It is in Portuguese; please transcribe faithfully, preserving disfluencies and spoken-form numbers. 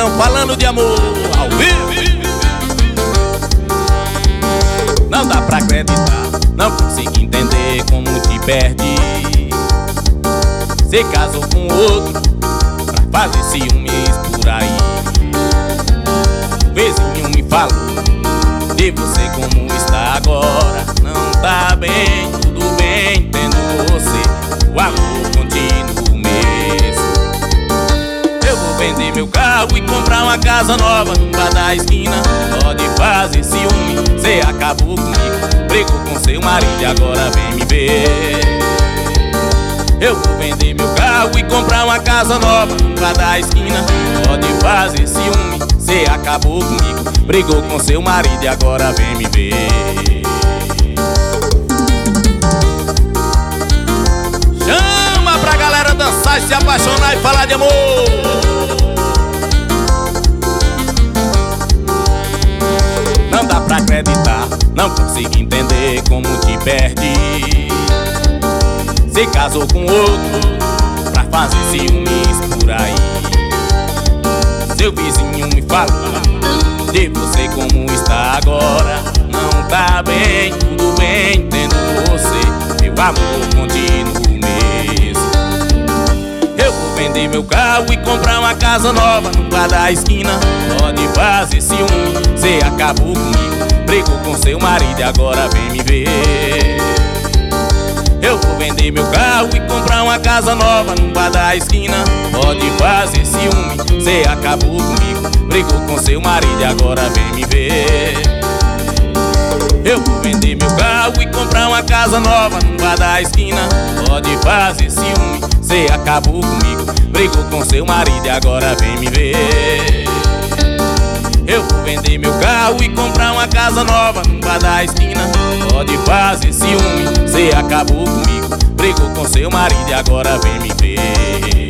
Paredão falando de amor ao vivo. Não dá pra acreditar, não consigo entender como te perdi. Cê casou com outro pra fazer ciúmes por aí. O vizinho me falou de você como está agora. Não tá bem, tudo bem, tendo você, o amor continua o mesmo. Eu vou vender meu carro e comprar uma casa nova no bar da esquina. Pode fazer ciúme, cê acabou comigo, brigou com seu marido e agora vem me ver. Eu vou vender meu carro e comprar uma casa nova no bar da esquina. Pode fazer ciúme, cê acabou comigo, brigou com seu marido e agora vem me ver. Chama pra galera dançar e se apaixonar e falar de amor. Não dá pra acreditar, não consigo entender como te perdi. Cê casou com outro pra fazer ciúmes por aí. Seu vizinho me falou de você como está agora. Não tá bem, tudo bem, tendo você, meu amor continua o mesmo. Eu vou vender meu carro e comprar uma casa nova no bar da esquina. Pode fazer ciúme, cê acabou comigo, brigou com seu marido e agora vem me ver. Eu vou vender meu carro e comprar uma casa nova no bar da esquina. Pode fazer ciúme, cê acabou comigo, brigou com seu marido e agora vem me ver. Eu vou vender meu carro e comprar uma casa nova no bar da esquina. Pode fazer ciúme, cê acabou comigo, brigou com seu marido e agora vem me ver. Eu vou vender meu carro e comprar uma casa nova no bar da esquina. Pode fazer ciúme, cê acabou comigo, brigou com seu marido e agora vem me ver.